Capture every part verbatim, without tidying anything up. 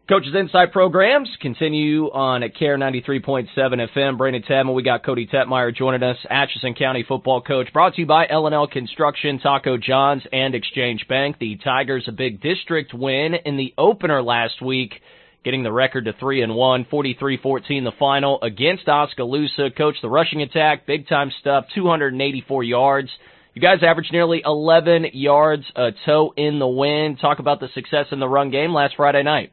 Coach's Insight programs continue on at C A R E ninety-three point seven F M. Brandon Tadman, we got Cody Tetmeyer joining us, Atchison County football coach, brought to you by L and L Construction, Taco John's, and Exchange Bank. The Tigers a big district win in the opener last week, getting the record to three and one, forty-three fourteen the final against Oskaloosa. Coach, the rushing attack, big-time stuff, two hundred eighty-four yards. You guys averaged nearly eleven yards a toe in the win. Talk about the success in the run game last Friday night.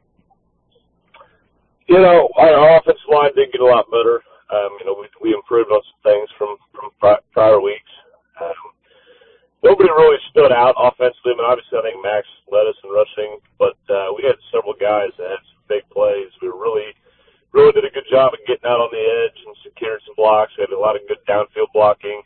You know, our offensive line did get a lot better. Um, you know, we, we improved on some things from, from prior weeks. Um, nobody really stood out offensively. I mean, obviously, I think Max led us in rushing, but uh, we had several guys that had some big plays. We really, really did a good job of getting out on the edge and securing some blocks. We had a lot of good downfield blocking.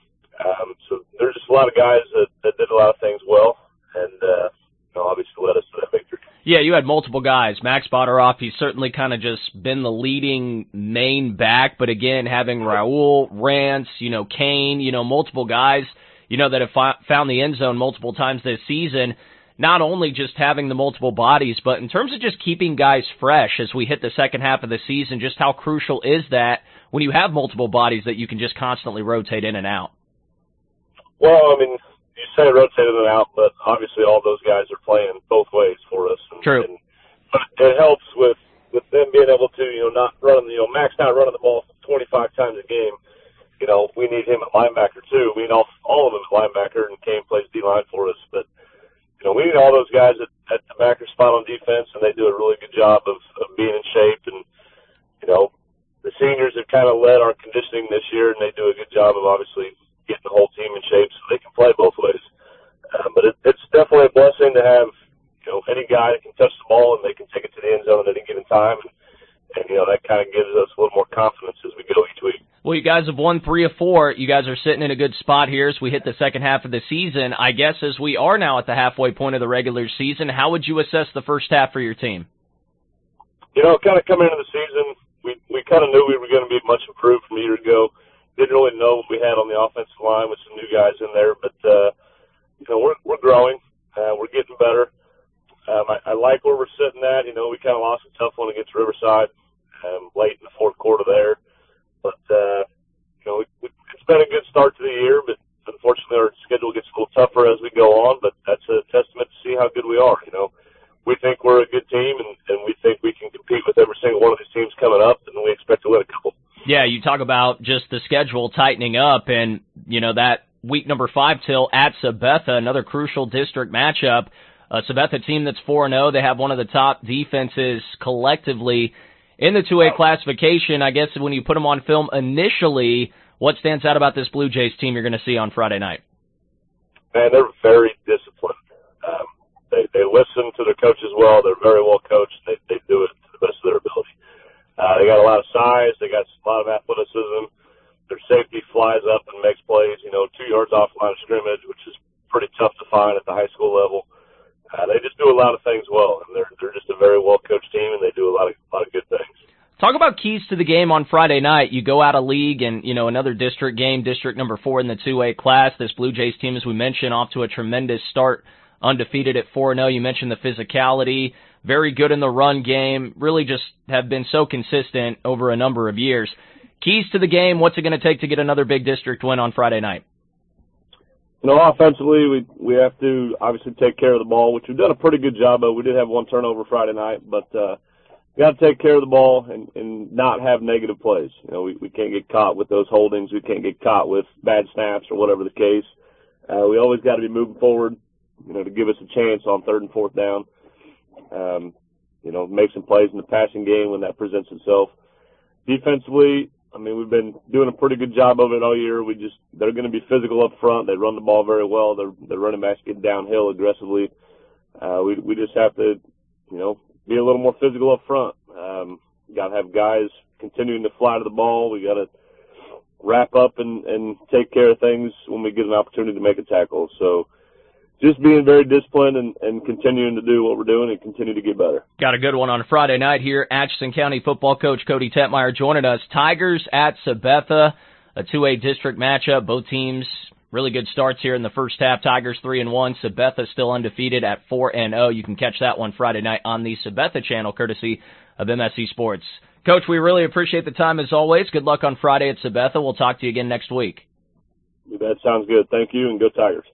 Um, so there's just a lot of guys that, that did a lot of things well, and uh, you know, obviously led us to that victory. Yeah, you had multiple guys. Max Botteroff, he's certainly kind of just been the leading main back, but again, having Raul, Rance, you know, Kane, you know, multiple guys, you know, that have fi- found the end zone multiple times this season, not only just having the multiple bodies, but in terms of just keeping guys fresh as we hit the second half of the season, just how crucial is that when you have multiple bodies that you can just constantly rotate in and out? Well, I mean, you say rotated it out, but obviously all those guys are playing both ways for us. And, True. And, but it helps with, with them being able to, you know, not running, you know, Max not running the ball twenty-five times a game. You know, we need him at linebacker too. We need all, all of them at linebacker, and Kane plays D-line for us. But, you know, we need all those guys at, at the backer spot on defense, and they do a really good job of, of being in shape. And, you know, the seniors have kind of led our conditioning this year, and they do a good job of obviously getting the whole team in shape so they can play both ways. Uh, but it, it's definitely a blessing to have, you know, any guy that can touch the ball and they can take it to the end zone at any given time. And, and you know, that kind of gives us a little more confidence as we go each week. Well, you guys have won three of four. You guys are sitting in a good spot here as we hit the second half of the season. I guess as we are now at the halfway point of the regular season, how would you assess the first half for your team? You know, kind of coming into the season, we, we kind of knew we were going to be much improved from a year ago. Didn't really know what we had on the offensive line with some new guys in there, but, uh, you know, we're, we're growing. Uh, we're getting better. Um, I, I like where we're sitting at. You know, we kind of lost a tough one against Riverside, um, late in the fourth quarter there. But, uh, you know, we, we, it's been a good start to the year, but unfortunately our schedule gets a little tougher as we go on, but that's a testament to see how good we are. You know, we think we're a good team, and, and we think we can compete with every single one of these teams coming up, and we expect to win a couple. Yeah, you talk about just the schedule tightening up, and, you know, that week number five till at Sabetha, another crucial district matchup. A Sabetha team that's four and oh. They have one of the top defenses collectively in the two A classification. I guess when you put them on film initially, what stands out about this Blue Jays team you're going to see on Friday night? Man, they're very disciplined. Um, they, they listen to their coaches well. They're very well coached. They, they do it to the best of their ability. Uh, they got a lot of size. They got a lot of athleticism. Their safety flies up and makes plays, you know, two yards off the line of scrimmage, which is pretty tough to find at the high school level. Uh, they just do a lot of things well, and they're they're just a very well-coached team, and they do a lot of a lot of good things. Talk about keys to the game on Friday night. You go out of league and, you know, another district game, district number four in the two A class. This Blue Jays team, as we mentioned, off to a tremendous start, undefeated at four and oh. You mentioned the physicality. Very good in the run game, really just have been so consistent over a number of years. Keys to the game, what's it going to take to get another big district win on Friday night? You know, offensively, we we have to obviously take care of the ball, which we've done a pretty good job of. We did have one turnover Friday night, but uh, we got to take care of the ball and, and not have negative plays. You know, we, we can't get caught with those holdings. We can't get caught with bad snaps or whatever the case. Uh, we always got to be moving forward, you know, to give us a chance on third and fourth down. Um, you know, make some plays in the passing game when that presents itself. Defensively, I mean, we've been doing a pretty good job of it all year. We just, they're going to be physical up front. They run the ball very well. They're, they're running backs get downhill aggressively. Uh, we, we just have to, you know, be a little more physical up front. Um, got to have guys continuing to fly to the ball. We got to wrap up and, and take care of things when we get an opportunity to make a tackle. So, just being very disciplined and, and continuing to do what we're doing and continue to get better. Got a good one on Friday night here. Atchison County football coach Cody Tetmeyer joining us. Tigers at Sabetha, a two A district matchup. Both teams Really good starts here in the first half. Tigers three and one. Sabetha still undefeated at four and oh. You can catch that one Friday night on the Sabetha channel, courtesy of M S C Sports. Coach, we really appreciate the time as always. Good luck on Friday at Sabetha. We'll talk to you again next week. That sounds good. Thank you, and go Tigers.